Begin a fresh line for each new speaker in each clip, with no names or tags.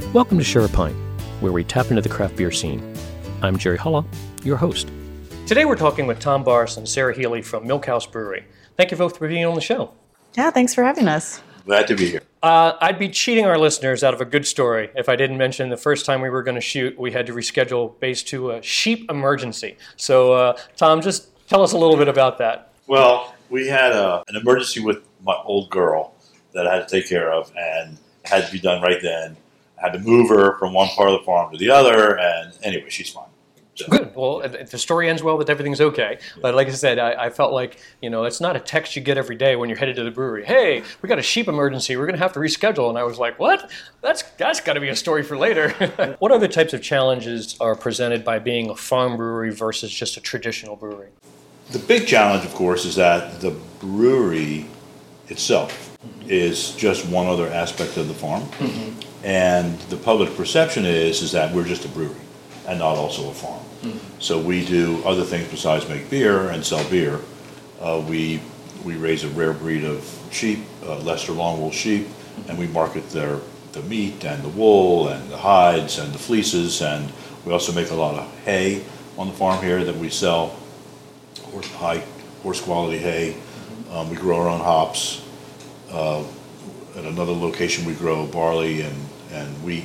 Welcome to Share a Pint, where we tap into the craft beer scene. I'm Jerry Hulla, your host. Today we're talking with Tom Barrs and Sarah Healy from Milkhouse Brewery. Thank you both for being on the show.
Yeah, thanks for having us.
Glad to be here.
I'd be cheating our listeners out of a good story if I didn't mention the first time we were going to shoot, we had to reschedule based to a sheep emergency. So, Tom, just tell us a little bit about that.
Well, we had an emergency with my old girl that I had to take care of, and it had to be done right then. I had to move her from one part of the farm to the other, and anyway, she's fine. So.
Good. Well, if the story ends well, that everything's okay. But like I said, I felt like, it's not a text you get every day when you're headed to the brewery. Hey, we got a sheep emergency. We're going to have to reschedule. And I was like, what? That's got to be a story for later. What other types of challenges are presented by being a farm brewery versus just a traditional brewery?
The big challenge, of course, is that the brewery itself is just one other aspect of the farm. Mm-hmm. And the public perception is that we're just a brewery and not also a farm. Mm-hmm. So we do other things besides make beer and sell beer. We raise a rare breed of sheep, Leicester Longwool sheep, and we market the meat and the wool and the hides and the fleeces, and we also make a lot of hay on the farm here that we sell, horse quality hay. We grow our own hops. At another location we grow barley and wheat.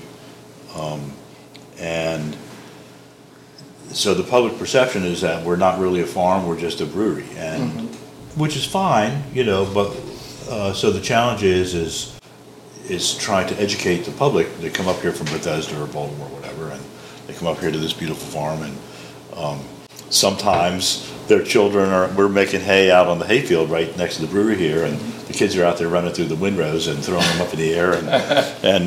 And so the public perception is that we're not really a farm, we're just a brewery, and which is fine, but so the challenge is trying to educate the public. They come up here from Bethesda or Baltimore or whatever, and they come up here to this beautiful farm, and sometimes their children we're making hay out on the hayfield right next to the brewery here, and the kids are out there running through the windrows and throwing them up in the air, and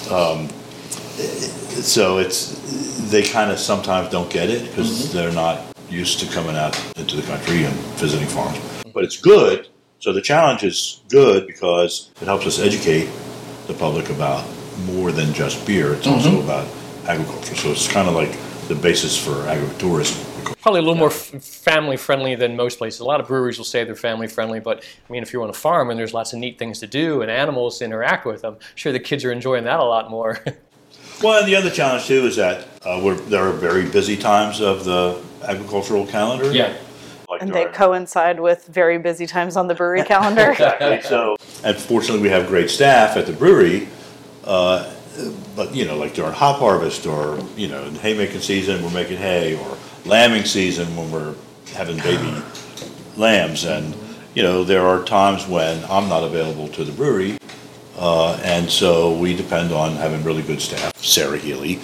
so they kind of sometimes don't get it because they're not used to coming out into the country and visiting farms. But it's good. So the challenge is good because it helps us educate the public about more than just beer. It's also about agriculture. So it's kind of like the basis for agritourism.
Probably a little more family-friendly than most places. A lot of breweries will say they're family-friendly, but if you're on a farm and there's lots of neat things to do and animals to interact with, I'm sure the kids are enjoying that a lot more.
Well, and the other challenge, too, is that there are very busy times of the agricultural calendar.
Yeah.
And they coincide with very busy times on the brewery calendar.
Exactly. So, and fortunately, we have great staff at the brewery, but, like during hop harvest or, in haymaking season, we're making hay, or lambing season when we're having baby lambs. And, there are times when I'm not available to the brewery. And so we depend on having really good staff, Sarah Healy,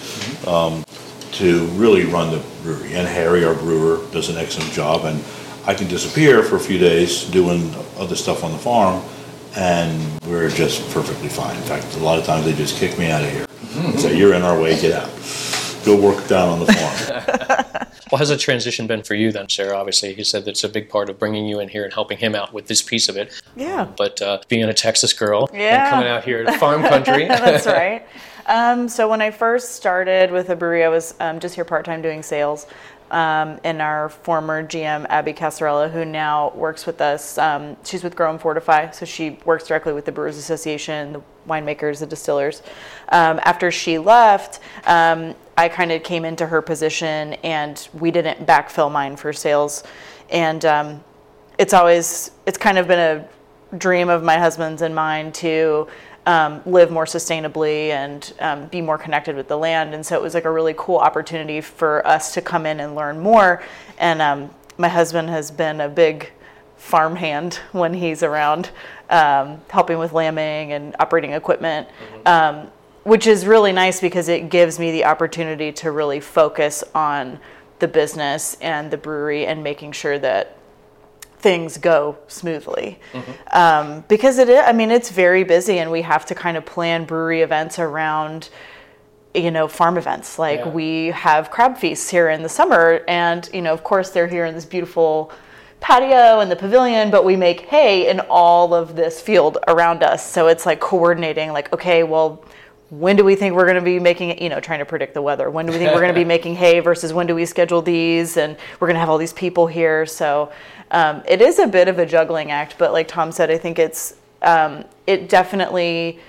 to really run the brewery. And Harry, our brewer, does an excellent job. And I can disappear for a few days doing other stuff on the farm, and we're just perfectly fine. In fact, a lot of times they just kick me out of here and say, "You're in our way, get out. Go work down on the farm."
Well, how's the transition been for you then, Sarah? Obviously, you said that's a big part of bringing you in here and helping him out with this piece of it.
Yeah.
But being a Texas girl and coming out here to farm country.
That's right. So when I first started with the brewery, I was just here part-time doing sales. And our former GM, Abby Casarella, who now works with us, she's with Grow and Fortify, so she works directly with the Brewers Association, the winemakers, the distillers. After she left, I kind of came into her position, and we didn't backfill mine for sales. And it's kind of been a dream of my husband's and mine to live more sustainably and be more connected with the land. And so it was like a really cool opportunity for us to come in and learn more. And my husband has been a big farm hand when he's around, helping with lambing and operating equipment, which is really nice because it gives me the opportunity to really focus on the business and the brewery and making sure that things go smoothly. Because it's very busy, and we have to kind of plan brewery events around, farm events. We have crab feasts here in the summer, and, of course they're here in this beautiful patio and the pavilion, but we make hay in all of this field around us. So it's like coordinating, okay, well, when do we think we're going to be making it, trying to predict the weather. When do we think we're going to be making hay versus when do we schedule these? And we're going to have all these people here. So it is a bit of a juggling act, but like Tom said, I think it definitely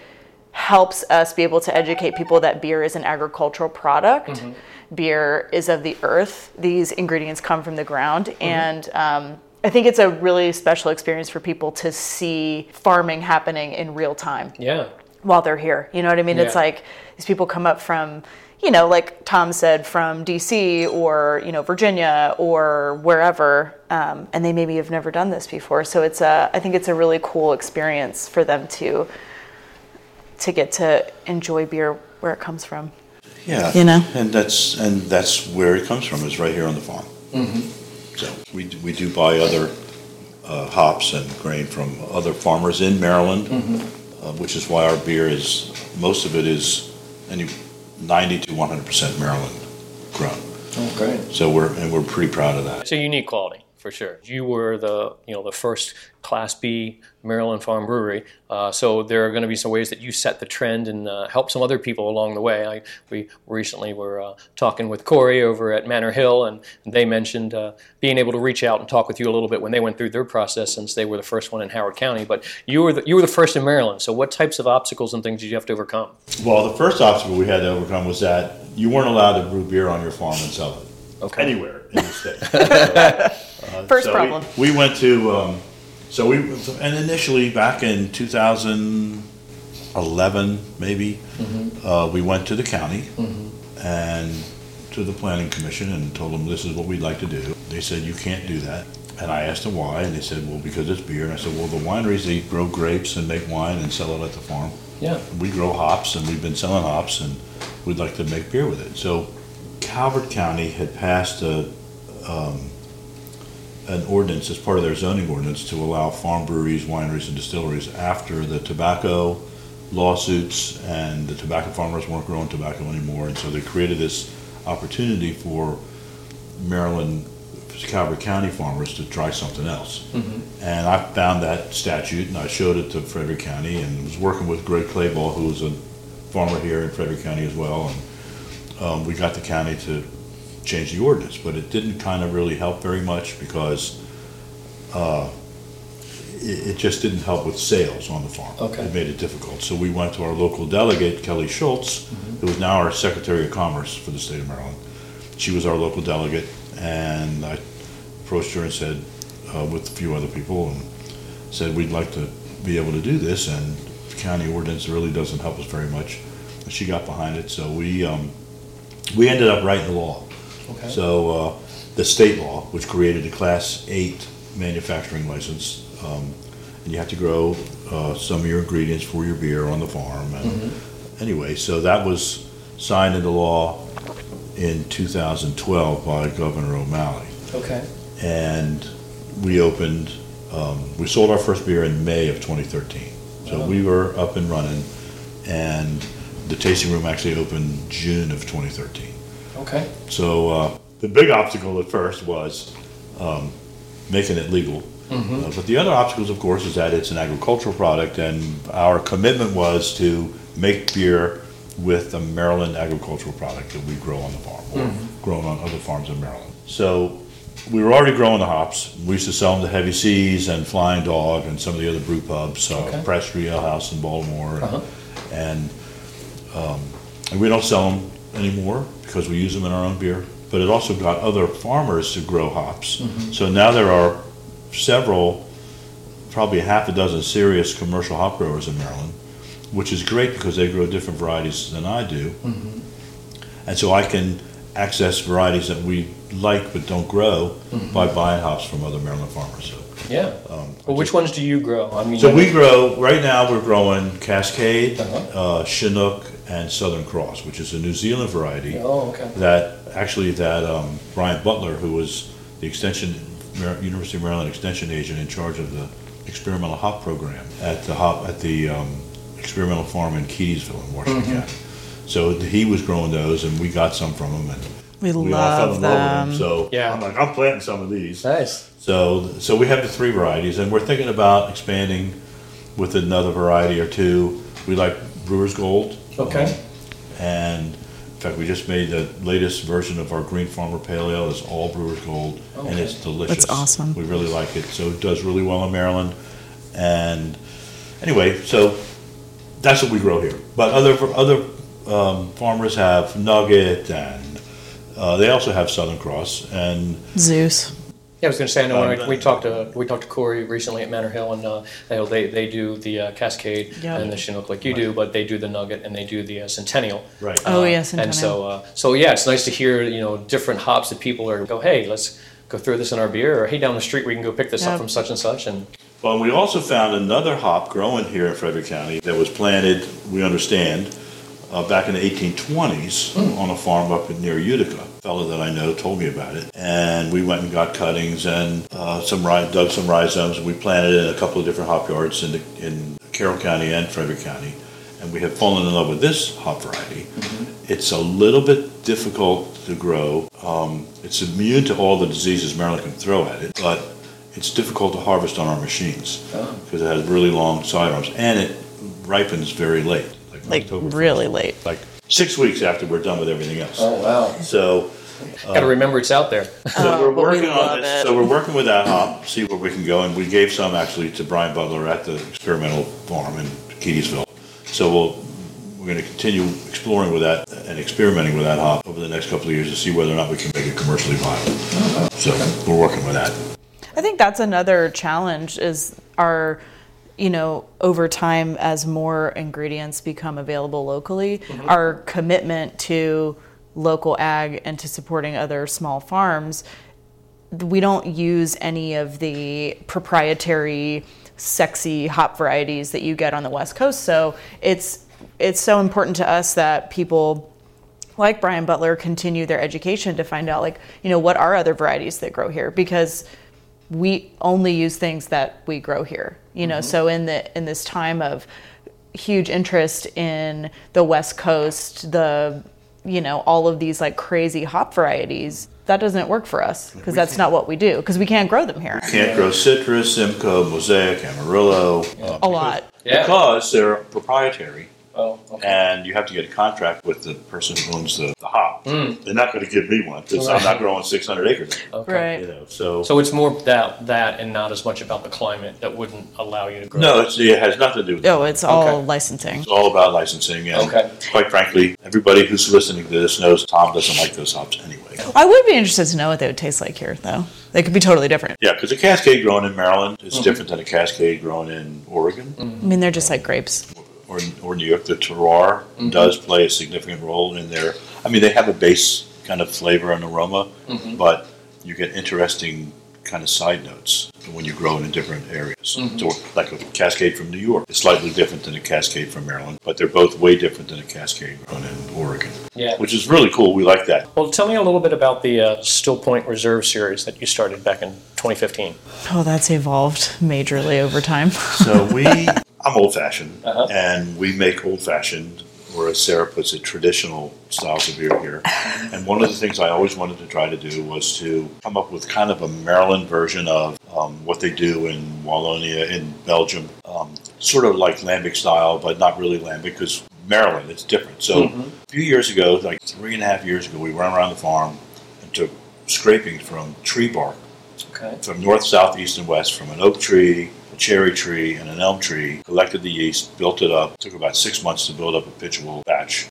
helps us be able to educate people that beer is an agricultural product. Mm-hmm. Beer is of the earth. These ingredients come from the ground. Mm-hmm. And I think it's a really special experience for people to see farming happening in real time.
Yeah.
While they're here. You know what I mean? Yeah. It's like these people come up from, like Tom said, from DC or, Virginia or wherever, and they maybe have never done this before. So I think it's a really cool experience for them to get to enjoy beer where it comes from.
Yeah. And that's where it comes from, is right here on the farm. Mm-hmm. So we do buy other hops and grain from other farmers in Maryland. Mm-hmm. Which is why our beer most of it is 90 to 100% Maryland grown.
Oh, great!
So we're pretty proud of that.
It's a unique quality for sure. You were the first Class B Maryland farm brewery, so there are going to be some ways that you set the trend and help some other people along the way. We recently were talking with Corey over at Manor Hill, and they mentioned being able to reach out and talk with you a little bit when they went through their process, since they were the first one in Howard County. But you were the first in Maryland. So what types of obstacles and things did you have to overcome?
Well, the first obstacle we had to overcome was that you weren't allowed to brew beer on your farm and sell it anywhere in the state.
First problem.
We went to. And initially back in 2011, maybe, mm-hmm. We went to the county mm-hmm. and to the planning commission and told them this is what we'd like to do. They said, you can't do that. And I asked them why, and they said, well, because it's beer. And I said, well, the wineries, they grow grapes and make wine and sell it at the farm.
Yeah.
We grow hops, and we've been selling hops, and we'd like to make beer with it. So Calvert County had passed an ordinance as part of their zoning ordinance to allow farm breweries, wineries, and distilleries after the tobacco lawsuits, and the tobacco farmers weren't growing tobacco anymore, and so they created this opportunity for Maryland Calvert County farmers to try something else. Mm-hmm. And I found that statute and I showed it to Frederick County, and was working with Greg Clayball, who was a farmer here in Frederick County as well, and we got the county to change the ordinance, but it didn't kind of really help very much because it just didn't help with sales on the farm.
Okay.
It made it difficult. So we went to our local delegate, Kelly Schultz, mm-hmm. who is now our Secretary of Commerce for the state of Maryland. She was our local delegate, and I approached her and said, with a few other people, and said we'd like to be able to do this, and the county ordinance really doesn't help us very much. And she got behind it, so we ended up writing the law.
Okay.
So the state law, which created a Class 8 manufacturing license, and you have to grow some of your ingredients for your beer on the farm. And mm-hmm. Anyway, so that was signed into law in 2012 by Governor O'Malley.
Okay.
And we opened, we sold our first beer in May of 2013. So we were up and running, and the tasting room actually opened June of 2013.
Okay.
So the big obstacle at first was making it legal. Mm-hmm. But the other obstacles, of course, is that it's an agricultural product, and our commitment was to make beer with a Maryland agricultural product that we grow on the farm, or mm-hmm. grown on other farms in Maryland. So we were already growing the hops. We used to sell them to Heavy Seas and Flying Dog and some of the other brew pubs, Prestry Ale House in Baltimore,
uh-huh.
and we don't sell them anymore because we use them in our own beer. But it also got other farmers to grow hops. Mm-hmm. So now there are several, probably a half a dozen serious commercial hop growers in Maryland, which is great because they grow different varieties than I do. Mm-hmm. And so I can access varieties that we like but don't grow mm-hmm. by buying hops from other Maryland farmers. So,
yeah. Well, which ones do you grow? I mean,
so we grow, right now we're growing Cascade, Chinook, and Southern Cross, which is a New Zealand variety.
Oh, okay.
That Brian Butler, who was the University of Maryland Extension agent in charge of the experimental hop program at the experimental farm in Keedysville in Washington mm-hmm. County. So he was growing those, and we got some from him, and
we
all
love
fell in
them.
love with them. So
yeah.
I'm like, I'm planting some of these.
Nice.
So we have the three varieties, and we're thinking about expanding with another variety or two. We like Brewer's Gold.
Okay.
And in fact, we just made the latest version of our Green Farmer Pale Ale. It's all Brewer's Gold, and it's delicious.
That's awesome.
We really like it. So it does really well in Maryland. And anyway, so That's what we grow here. But other farmers have Nugget, and they also have Southern Cross and
Zeus.
Yeah, I was going to say, I know when we talked to Corey recently at Manor Hill, and they do the Cascade and the Chinook like you do, but they do the Nugget and they do the Centennial.
Right.
Oh yes,
Centennial. And so yeah, it's nice to hear different hops that people hey, let's go throw this in our beer, or hey, down the street we can go pick this up from such and such. And
well, we also found another hop growing here in Frederick County that was planted, we understand, back in the 1820s on a farm up near Utica. A fellow that I know told me about it. And we went and got cuttings and dug some rhizomes, and we planted it in a couple of different hop yards in Carroll County and Frederick County. And we have fallen in love with this hop variety. Mm-hmm. It's a little bit difficult to grow. It's immune to all the diseases Maryland can throw at it, but it's difficult to harvest on our machines because it has really long sidearms, and it ripens very late.
Like really late.
Like 6 weeks after we're done with everything else.
Oh, wow.
So
got to remember it's out there.
So we're working on this. So we're working with that hop, see where we can go. And we gave some actually to Brian Butler at the experimental farm in Keedysville. So we're going to continue exploring with that and experimenting with that hop over the next couple of years to see whether or not we can make it commercially viable. So we're working with that.
I think that's another challenge is over time, as more ingredients become available locally, our commitment to local ag and to supporting other small farms, we don't use any of the proprietary, sexy hop varieties that you get on the West Coast. So it's so important to us that people like Brian Butler continue their education to find out, what are other varieties that grow here, because we only use things that we grow here, So in this time of huge interest in the West Coast, all of these crazy hop varieties, that doesn't work for us because that's not what we do, because we can't grow them here.
We can't grow Citrus, Simcoe, Mosaic, Amarillo.
A lot.
Because they're proprietary.
Oh, okay.
And you have to get a contract with the person who owns the hop. They're not going to give me one because I'm not growing 600 acres.
Okay.
Right.
So
it's more that and not as much about the climate that wouldn't allow you to grow.
No, it has nothing to do with
that. It's all licensing.
It's all about licensing. And quite frankly, everybody who's listening to this knows Tom doesn't like those hops anyway.
I would be interested to know what they would taste like here, though. They could be totally different.
Yeah, because a Cascade grown in Maryland is different than a Cascade grown in Oregon.
I mean, they're just like grapes.
Or New York. The terroir does play a significant role in there. I mean, they have a base kind of flavor and aroma, but you get interesting kind of side notes when you grow it in different areas. So like a Cascade from New York is slightly different than a Cascade from Maryland, but they're both way different than a Cascade grown in Oregon.
Yeah.
Which is really cool. We like that.
Well, tell me a little bit about the Still Point Reserve series that you started back in 2015.
Oh, that's evolved majorly over time.
So I'm old-fashioned, and we make old-fashioned, or as Sarah puts it, traditional styles of beer here. And one of the things I always wanted to try to do was to come up with kind of a Maryland version of what they do in Wallonia, in Belgium, sort of like lambic style, but not really lambic, because Maryland, it's different. So a few years ago, like 3.5 years ago, we went around the farm and took scrapings from tree bark, from north, south, east, and west, from an oak tree, cherry tree, and an elm tree, collected the yeast, built it up. It took about 6 months to build up a pitchable batch.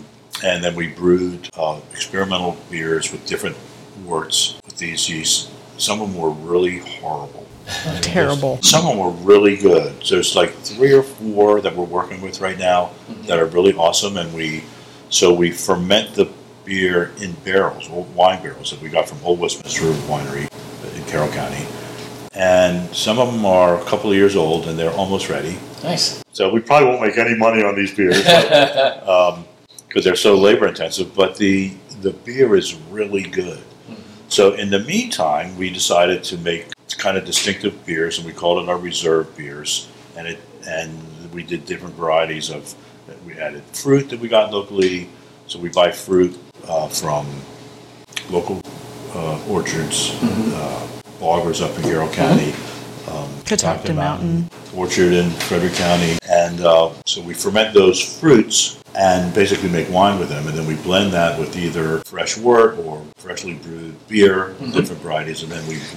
And then we brewed experimental beers with different worts with these yeasts. Some of them were really horrible.
Terrible.
Some of them were really good. So there's like 3 or 4 that we're working with right now that are really awesome. And we ferment the beer in barrels, old wine barrels that we got from Old Westminster Winery in Carroll County. And some of them are a couple of years old, and they're almost ready.
Nice.
So we probably won't make any money on these beers because they're so labor intensive. But the beer is really good. So in the meantime, we decided to make kind of distinctive beers, and we called it our reserve beers. And we did different varieties of. We added fruit that we got locally. So we buy fruit from local orchards. Boggers up in Carroll County,
Catoctin Mountain
Orchard in Frederick County, and so we ferment those fruits and basically make wine with them, and then we blend that with either fresh wort or freshly brewed beer, different varieties, and then we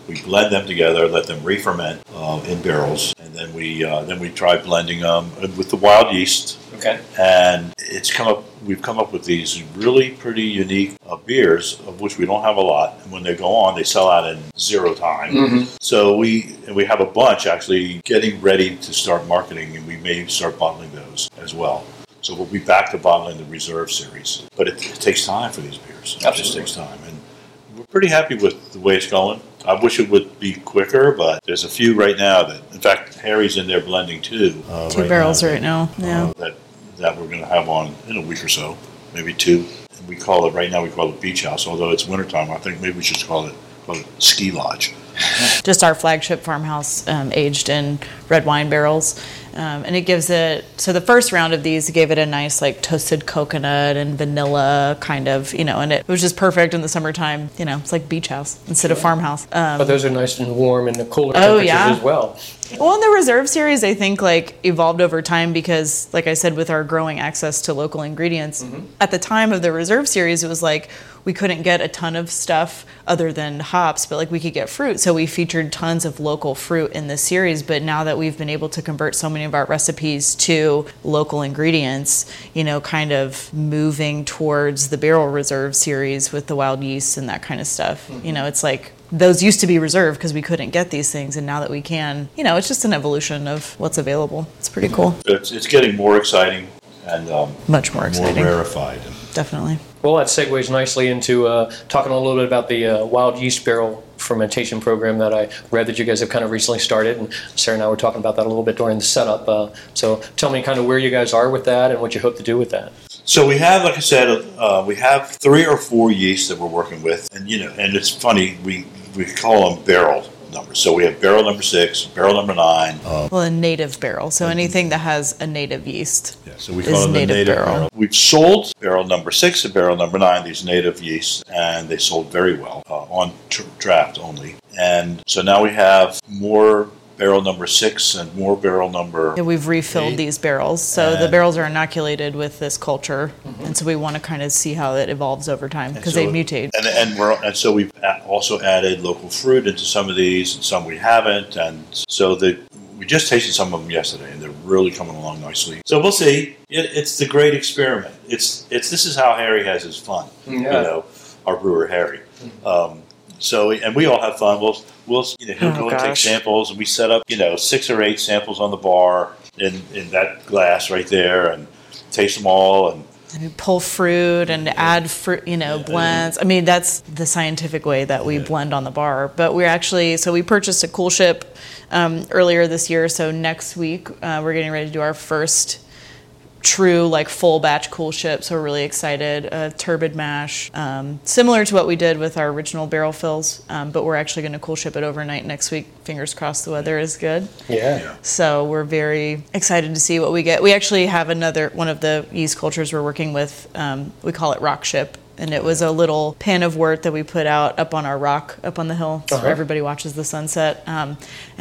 We blend them together, let them re-ferment in barrels, and then we try blending them with the wild yeast.
Okay.
And we've come up with these really pretty unique beers, of which we don't have a lot. And when they go on, they sell out in zero time.
Mm-hmm.
So we have a bunch actually getting ready to start marketing, and we may start bottling those as well. So we'll be back to bottling the Reserve series. But it takes time for these beers. It just takes time. And we're pretty happy with the way it's going. I wish it would be quicker, but there's a few right now that, in fact, Harry's in there blending two.
Two barrels right now. Yeah.
That we're going to have on in a week or so, maybe two. And we call it Beach House, although it's wintertime. I think maybe we should call it Ski Lodge.
Just our flagship farmhouse, aged in red wine barrels. And it gives it, so the first round of these gave it a nice like toasted coconut and vanilla kind of, and it was just perfect in the summertime. It's like beach house instead of farmhouse.
But those are nice and warm in the cooler temperatures as well.
Well, in the Reserve series, I think evolved over time because, like I said, with our growing access to local ingredients, at the time of the Reserve series, it was we couldn't get a ton of stuff other than hops, but we could get fruit. So we featured tons of local fruit in this series. But now that we've been able to convert so many of our recipes to local ingredients, kind of moving towards the Barrel Reserve series with the wild yeast and that kind of stuff. It's those used to be reserved because we couldn't get these things, and now that we can, it's just an evolution of what's available. It's pretty cool.
It's getting more exciting and
much more exciting,
more rarefied.
Definitely.
Well, that segues nicely into talking a little bit about the wild yeast barrel fermentation program that I read that you guys have kind of recently started, and Sarah and I were talking about that a little bit during the setup. So tell me kind of where you guys are with that and what you hope to do with that.
So we have, like I said, we have 3 or 4 yeasts that we're working with, and and it's funny, we call them barrel numbers. So we have barrel number 6, barrel number 9.
A native barrel. So anything that has a native yeast.
Yeah, so we call them the native barrel. We've sold barrel number 6 and barrel number 9, these native yeasts, and they sold very well on draft only. And so now we have more barrel number 6 and more barrel number
we've refilled
8.
These barrels. So the barrels are inoculated with this culture. And so we want to kind of see how it evolves over time because they mutate.
And so we've also added local fruit into some of these, and some we haven't. And so we just tasted some of them yesterday, and they're really coming along nicely. So we'll see. It's the great experiment. This is how Harry has his fun.
Yeah.
Our brewer Harry. And we all have fun. He'll go and take samples, and we set up 6 or 8 samples on the bar in that glass right there, and taste them all. And
we pull fruit and add fruit, blends. I mean, that's the scientific way that we blend on the bar. But we purchased a Cool Ship earlier this year. So next week we're getting ready to do our first true full batch Cool Ship, so we're really excited. Turbid mash, similar to what we did with our original barrel fills, but we're actually going to Cool Ship it overnight next week. Fingers crossed the weather is good.
Yeah.
So we're very excited to see what we get. We actually have one of the yeast cultures we're working with. We call it Rock Ship. And it was a little pan of wort that we put out up on our rock, up on the hill, so everybody watches the sunset. And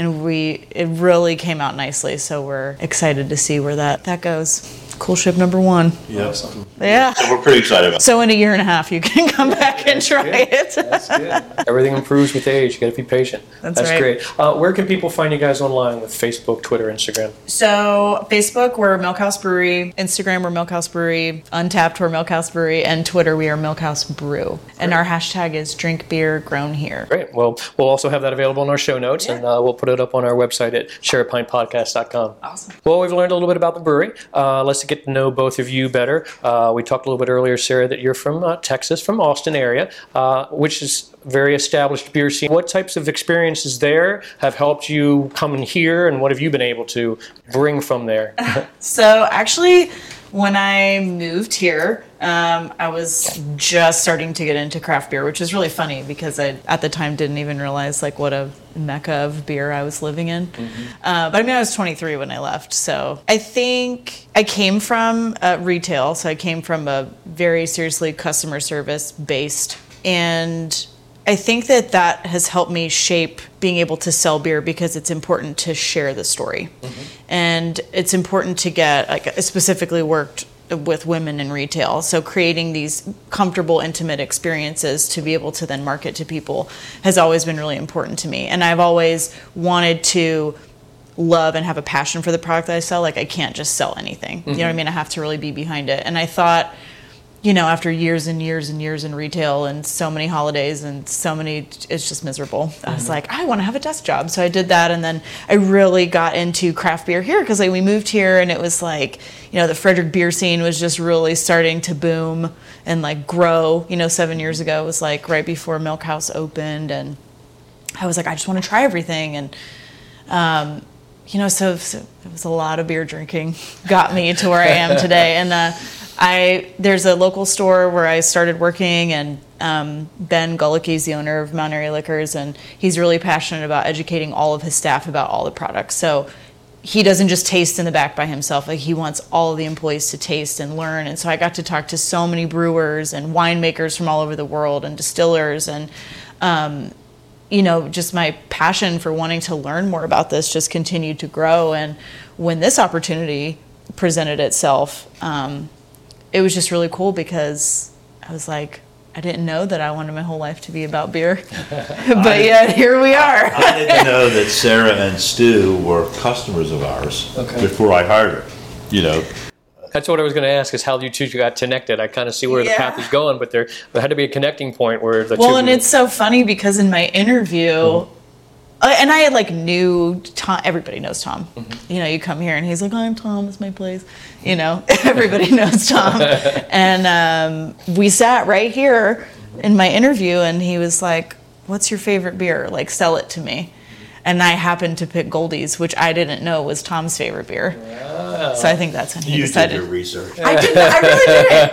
it really came out nicely, so we're excited to see where that goes. Cool Ship number 1.
Yeah.
Yeah.
So we're pretty excited about it.
So in a year and a half, you can come back and try it.
That's good. Everything improves with age. You got to be patient.
That's
right.
Great.
Where can people find you guys online with Facebook, Twitter, Instagram?
So Facebook, we're Milkhouse Brewery. Instagram, we're Milkhouse Brewery. Untapped, we're Milkhouse Brewery. And Twitter, we are Milkhouse Brew. Great. And our hashtag is Drink Beer Grown Here.
Great. Well, we'll also have that available in our show notes, and we'll put it up on our website at shareapintpodcast.com.
Awesome.
Well, we've learned a little bit about the brewery. Let's get to know both of you better. We talked a little bit earlier, Sarah, that you're from Texas, from Austin area, which is a very established beer scene. What types of experiences there have helped you come in here, and what have you been able to bring from there?
So actually, when I moved here, I was just starting to get into craft beer, which is really funny because I, at the time, didn't even realize what a mecca of beer I was living in. But I was 23 when I left. So I think I came from retail. So I came from a very seriously customer service based. And I think that has helped me shape being able to sell beer because it's important to share the story. And it's important to get, I specifically worked with women in retail. So creating these comfortable, intimate experiences to be able to then market to people has always been really important to me. And I've always wanted to love and have a passion for the product that I sell. Like, I can't just sell anything. You know what I mean? I have to really be behind it. And I thought, you know, after years and years and years in retail and so many holidays and so many, it's just miserable. I was like, I want to have a desk job. So I did that. And then I really got into craft beer here because like, we moved here and it was like, you know, the Frederick beer scene was just really starting to boom and like grow. You know, 7 years ago, it was like right before Milk House opened. And I was like, I just want to try everything. And, you know, so it was a lot of beer drinking got me to where I am today. And, there's a local store where I started working, and Ben Gulicki is the owner of Mount Airy Liquors, and he's really passionate about educating all of his staff about all the products. So he doesn't just taste in the back by himself. Like, he wants all of the employees to taste and learn. And so I got to talk to so many brewers and winemakers from all over the world and distillers, and you know, just my passion for wanting to learn more about this just continued to grow. And when this opportunity presented itself, it was just really cool because I was like, I didn't know that I wanted my whole life to be about beer. But yet, here we are.
I didn't know that Sarah and Stu were customers of ours before I hired her, you know.
That's what I was going to ask, is how you two got connected. I kind of see where the path is going, but there had to be a connecting point where the two...
Well, and it's so funny because in my interview... And I like knew Tom. Everybody knows Tom. You know, you come here and he's like, I'm Tom, it's my place. You know, everybody knows Tom. And we sat right here in my interview and he was like, what's your favorite beer? Like, sell it to me. And I happened to pick Goldie's, which I didn't know was Tom's favorite beer. Wow. So I think that's when he decided.
You did your research.
I really didn't.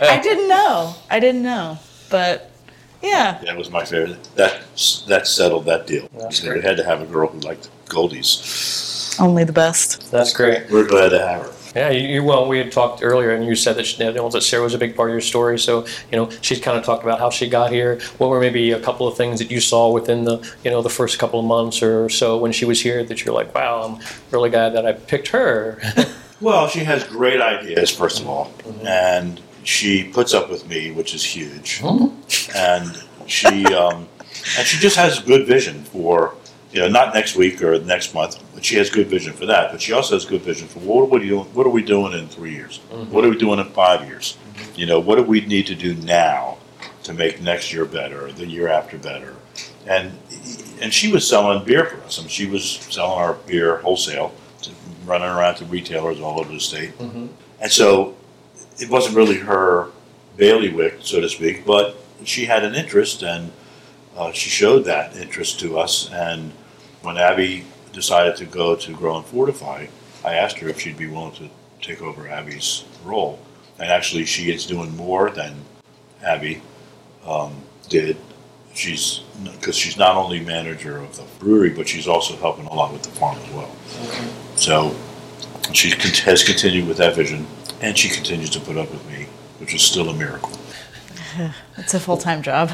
I didn't know. But... yeah.
That was my favorite. That settled that deal.
That's
We
great.
had to have a girl who liked Goldies.
Only the best.
That's great.
We're glad to have her.
Yeah, well, we had talked earlier, and you said that Sarah was a big part of your story. So, you know, she's kind of talked about how she got here. What were maybe a couple of things that you saw within the, you know, the first couple of months or so when she was here that you're like, wow, I'm really glad that I picked her.
Well, she has great ideas, first of all, and she puts up with me, which is huge. And she just has good vision for, you know, not next week or next month, but she has good vision for that. But she also has good vision for what are we doing in 3 years? What are we doing in 5 years? You know, what do we need to do now to make next year better, the year after better? And she was selling beer for us. I mean, she was selling our beer wholesale, running around to retailers all over the state. And so it wasn't really her bailiwick, so to speak, but she had an interest, and she showed that interest to us. And when Abby decided to go to Grow and Fortify, I asked her if she'd be willing to take over Abby's role. And actually, she is doing more than Abby did. Because she's not only manager of the brewery, but she's also helping a lot with the farm as well. So she has continued with that vision, and she continues to put up with me, which is still a miracle.
It's a full-time job.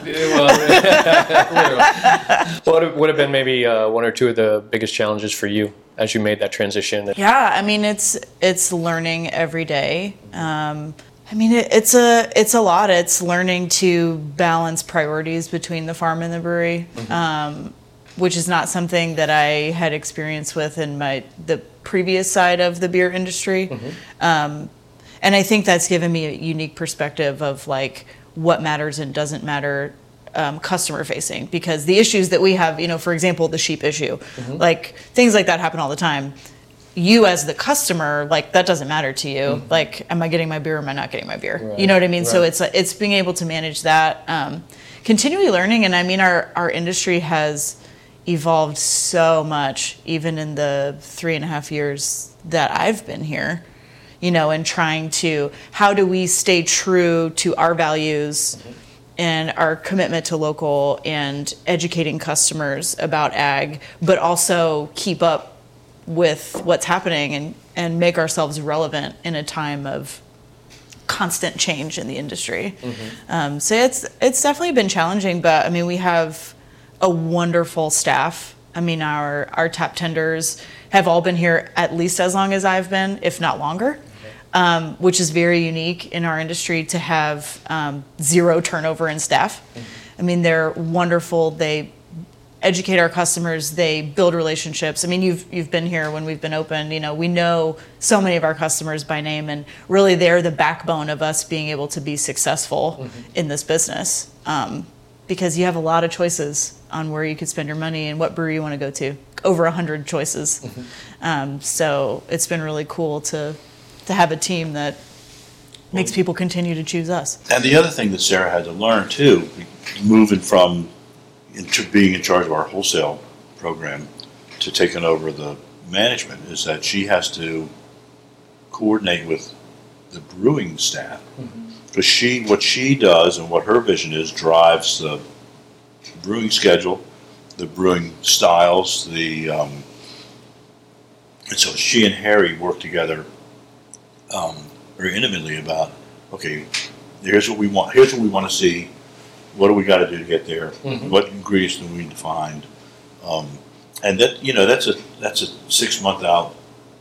What would have been maybe one or two of the biggest challenges for you as you made that transition?
Yeah, I mean, it's learning every day. I mean, it's a lot. It's learning to balance priorities between the farm and the brewery, which is not something that I had experience with in the previous side of the beer industry. And I think that's given me a unique perspective of like what matters and doesn't matter customer facing, because the issues that we have, you know, for example, the sheep issue, like things like that happen all the time. You as the customer, like that doesn't matter to you. Like, am I getting my beer or am I not getting my beer? Right. You know what I mean? Right. So it's being able to manage that, continually learning. And I mean, our industry has evolved so much, even in the 3.5 years that I've been here, you know, and trying to, how do we stay true to our values and our commitment to local and educating customers about ag, but also keep up with what's happening and make ourselves relevant in a time of constant change in the industry. So it's definitely been challenging, but I mean, we have a wonderful staff. I mean, our tap tenders have all been here at least as long as I've been, if not longer. which is very unique in our industry to have zero turnover in staff. I mean, they're wonderful. They educate our customers. They build relationships. I mean, you've been here when we've been open. You know, we know so many of our customers by name, and really they're the backbone of us being able to be successful in this business. Because you have a lot of choices on where you could spend your money and what brewery you want to go to. Over 100 choices. So it's been really cool to have a team that makes people continue to choose us.
And the other thing that Sarah had to learn too, moving from being in charge of our wholesale program to taking over the management, is that she has to coordinate with the brewing staff. Because what she does and what her vision is drives the brewing schedule, the brewing styles, and so she and Harry work together very intimately about, okay, here's what we want to see, what do we got to do to get there, what ingredients do we need to find, and that, you know, that's a 6 month out,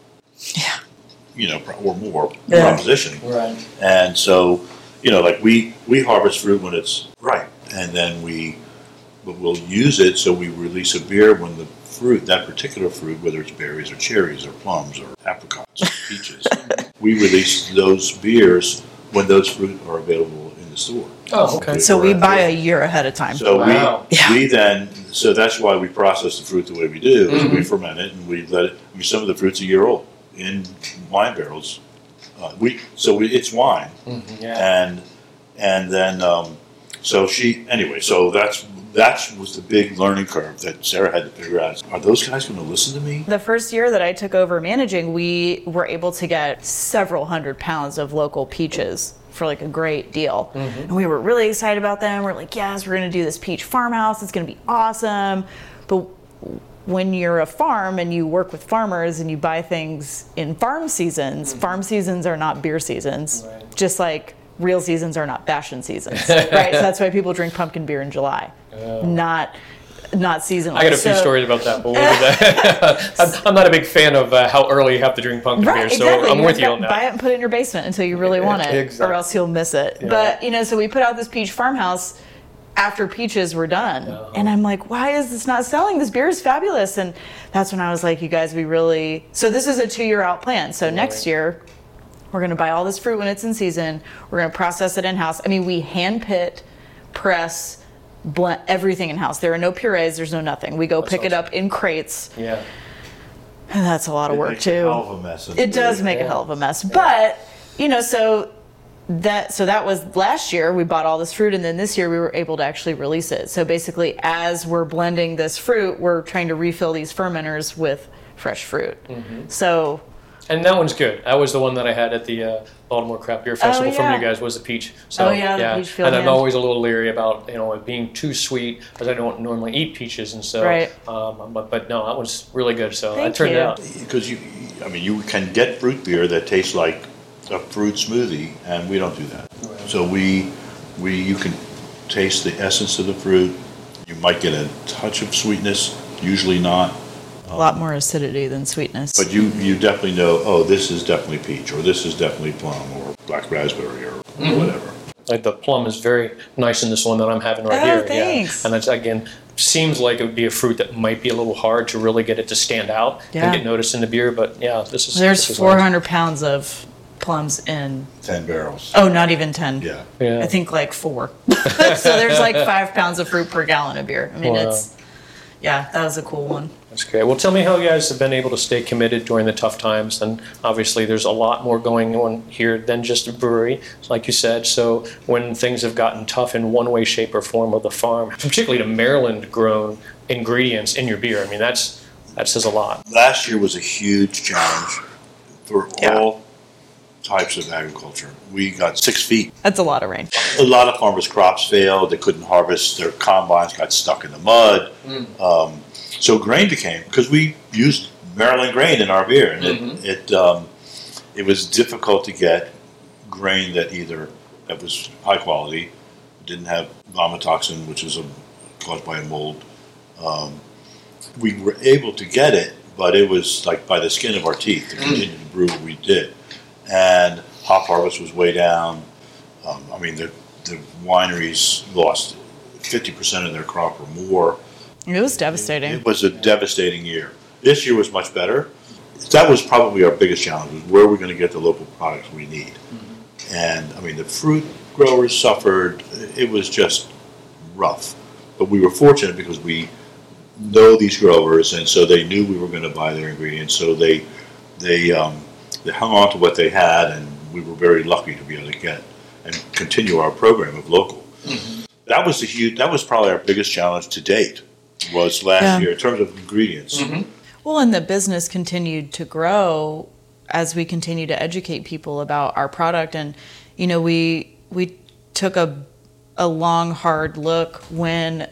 you know, or more proposition,
Right.
and so, you know, like we harvest fruit when it's ripe, and then but we'll use it, so we release a beer when the fruit, that particular fruit, whether it's berries or cherries or plums or apricots or peaches, we release those beers when those fruit are available in the store.
Oh, okay.
So we buy a year ahead of time.
So
Wow.
we then, so that's why we process the fruit the way we do, is we ferment it and we let it, some of the fruit's a year old in wine barrels. It's wine.
Yeah.
And then, so that was the big learning curve that Sarah had to figure out. Are those guys going to listen to me?
The first year that I took over managing, we were able to get several hundred pounds of local peaches for like a great deal. And we were really excited about them. We're like, yes, we're going to do this peach farmhouse. It's going to be awesome. But when you're a farm and you work with farmers and you buy things in farm seasons are not beer seasons.
Right.
Just like real seasons are not fashion seasons, right? So that's why people drink pumpkin beer in July, not seasonal.
I got a few stories about that, but we'll do that. I'm not a big fan of how early you have to drink pumpkin beer, so
exactly.
I'm with you on that.
Buy it and put it in your basement until you really want it,
Exactly.
or else you'll miss it.
Yeah.
But, you know, so we put out this peach farmhouse after peaches were done. And I'm like, why is this not selling? This beer is fabulous. And that's when I was like, you guys, so this is a 2-year out plan. So next year, we're going to buy all this fruit when it's in season. We're going to process it in-house. I mean, we hand pit, press, blend everything in-house. There are no purees. There's no nothing. We go pick it up in crates.
Yeah.
And that's a lot of work, too.
It makes a hell of a mess.
It does make a hell of a mess. But, you know, so that was last year. We bought all this fruit, and then this year we were able to actually release it. So basically, as we're blending this fruit, we're trying to refill these fermenters with fresh fruit. So...
And that one's good. That was the one that I had at the Baltimore Craft Beer Festival from you guys, was the peach. So,
the peach field
and I'm
hand.
always a little leery about, you know, it being too sweet, because I don't normally eat peaches, and so.
Right.
But no, that one's really good. So
Thank
that turned
you.
out.
Because you can get fruit beer that tastes like a fruit smoothie, and we don't do that.
Right.
So you can taste the essence of the fruit. You might get a touch of sweetness, usually not.
a lot more acidity than sweetness.
But you definitely know, oh, this is definitely peach, or this is definitely plum, or black raspberry, or whatever.
Like the plum is very nice in this one that I'm having right here.
Thanks.
Yeah. And it's, again, seems like it would be a fruit that might be a little hard to really get it to stand out and get noticed in the beer. But yeah, this
There's
is
400 pounds of plums in.
10 barrels.
Oh, not even 10.
Yeah.
Yeah.
I think like 4. So there's like 5 pounds of fruit per gallon of beer. I mean,
Wow.
that was a cool one.
That's great. Well, tell me how you guys have been able to stay committed during the tough times. And obviously, there's a lot more going on here than just a brewery, like you said. So when things have gotten tough in one way, shape, or form with the farm, particularly to Maryland-grown ingredients in your beer, I mean, that says a lot.
Last year was a huge challenge for all types of agriculture. We got 6 feet.
That's a lot of rain.
A lot of farmers' crops failed. They couldn't harvest. Their combines got stuck in the mud. So grain became, because we used Maryland grain in our beer, and it was difficult to get grain that was high quality, didn't have vomitoxin, which is caused by a mold. We were able to get it, but it was like by the skin of our teeth to continue to brew what we did. and hop harvest was way down. I mean, the wineries lost 50% of their crop or more.
It was devastating.
It was a devastating year. This year was much better. That was probably our biggest challenge, was where we're going to get the local products we need. And, I mean, the fruit growers suffered. It was just rough. But we were fortunate because we know these growers, and so they knew we were going to buy their ingredients. So they hung on to what they had, and we were very lucky to be able to get and continue our program of local. That was probably our biggest challenge to date, was last year in terms of ingredients.
Well, and the business continued to grow as we continue to educate people about our product. And, you know, we took a long, hard look when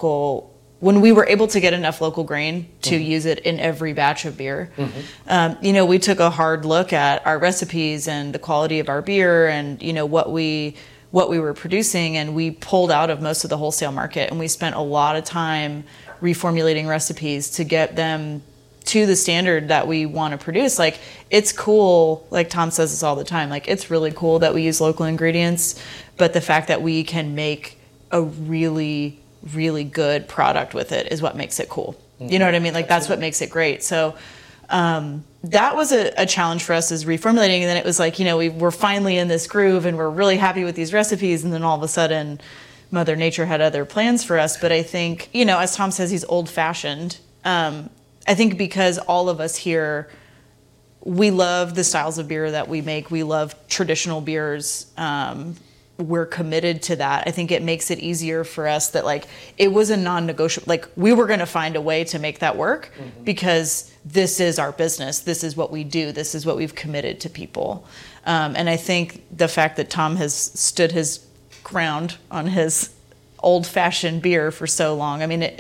we were able to get enough local grain to use it in every batch of beer. You know, we took a hard look at our recipes and the quality of our beer and, you know, what we were producing, and we pulled out of most of the wholesale market, and we spent a lot of time reformulating recipes to get them to the standard that we want to produce. Like, it's cool, like Tom says this all the time, like, it's really cool that we use local ingredients, but the fact that we can make a really, really good product with it is what makes it cool. You know what I mean? Like, that's what makes it great. So that was a challenge for us, is reformulating. And then it was like, you know, we're finally in this groove and we're really happy with these recipes. And then all of a sudden, Mother Nature had other plans for us. But I think, you know, as Tom says, he's old fashioned. I think because all of us here, we love the styles of beer that we make. We love traditional beers. We're committed to that. I think it makes it easier for us that, like, it was a non-negotiable, like, we were going to find a way to make that work because this is our business. This is what we do. This is what we've committed to people. And I think the fact that Tom has stood his ground on his old-fashioned beer for so long, I mean,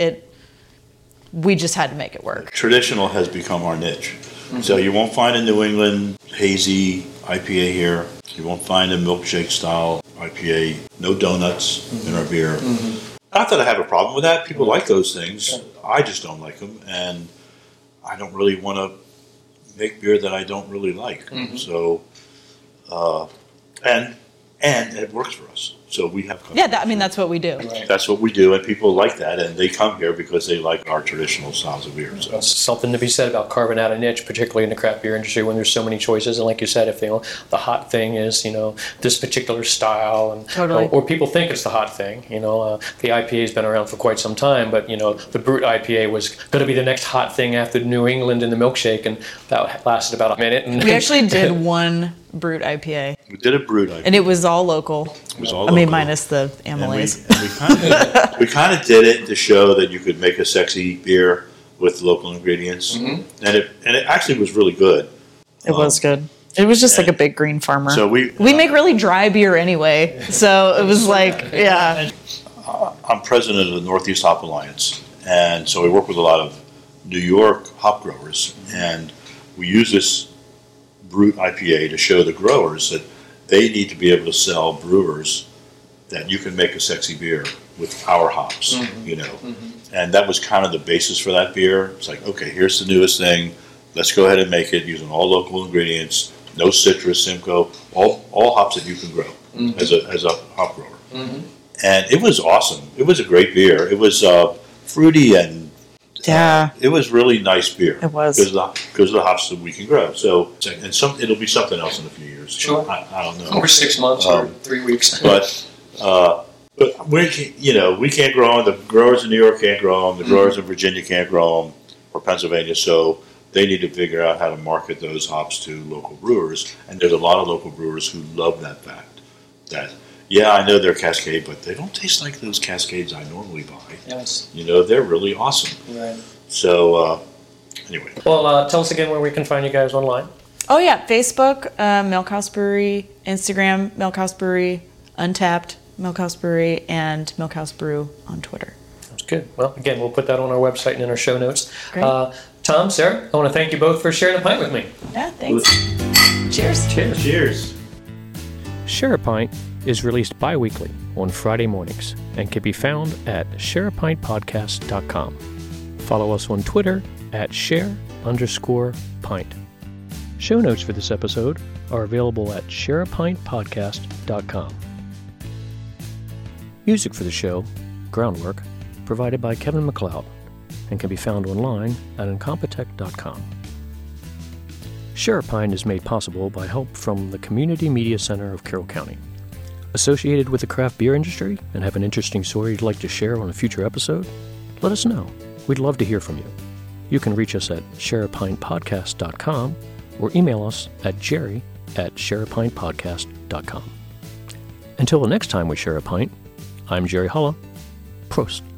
we just had to make it work.
Traditional has become our niche. So you won't find a New England hazy IPA here. You won't find a milkshake style IPA. No donuts in our beer. Not that I have a problem with that. People like those things. I just don't like them, and I don't really want to make beer that I don't really like. So, and it works for us. So we have customers.
Yeah, I mean, that's what we do.
Right.
That's what we do, and people like that, and they come here because they like our traditional styles of beer. So.
That's something to be said about carving out a niche, particularly in the craft beer industry when there's so many choices. And like you said, if the hot thing is, this particular style, and
totally.
or people think it's the hot thing. The IPA's been around for quite some time, but the Brut IPA was going to be the next hot thing after New England and the milkshake, and that lasted about a minute. And
we actually did one Brut IPA.
We did a Brut IPA.
And it was all local.
It was all
local. I mean, minus the amylase.
We kind of did it to show that you could make a sexy beer with local ingredients, and it actually was really good.
It was good. It was just like a big green farmer.
So we
make really dry beer anyway, so it was like, yeah.
I'm president of the Northeast Hop Alliance, and so we work with a lot of New York hop growers, and we use this Brut IPA to show the growers that they need to be able to sell brewers that you can make a sexy beer with our hops, And that was kind of the basis for that beer. It's like, okay, here's the newest thing. Let's go ahead and make it using all local ingredients, no citrus, Simcoe, all hops that you can grow as a hop grower. And it was awesome. It was a great beer. It was fruity and it was really nice beer.
It was
because of the hops that we can grow. So, and it'll be something else in a few years.
Sure,
I don't know.
Over 6 months or 3 weeks.
But we can't grow them. The growers in New York can't grow them. The growers in Virginia can't grow them, or Pennsylvania. So they need to figure out how to market those hops to local brewers. And there's a lot of local brewers who love that fact. That I know they're Cascade, but they don't taste like those Cascades I normally buy.
Yes.
They're really awesome.
Right.
So, anyway.
Well, tell us again where we can find you guys online.
Oh, yeah. Facebook, Milkhouse Brewery. Instagram, Milkhouse Brewery. Untapped, Milkhouse Brewery. And Milkhouse Brew on Twitter.
That's good. Well, again, we'll put that on our website and in our show notes.
Great.
Tom, Sarah, I want to thank you both for sharing a pint with me.
Yeah, thanks. Cheers.
Cheers.
Cheers.
Share a Pint is released bi-weekly on Friday mornings and can be found at shareapintpodcast.com. Follow us on Twitter at share_pint. Show notes for this episode are available at shareapintpodcast.com. Music for the show, Groundwork, provided by Kevin MacLeod, and can be found online at incompetech.com. Share a Pint is made possible by help from the Community Media Center of Carroll County. Associated with the craft beer industry and have an interesting story you'd like to share on a future episode? Let us know. We'd love to hear from you. You can reach us at shareapintpodcast.com or email us at jerry@shareapintpodcast.com. Until the next time we share a pint, I'm Jerry Hulla. Prost.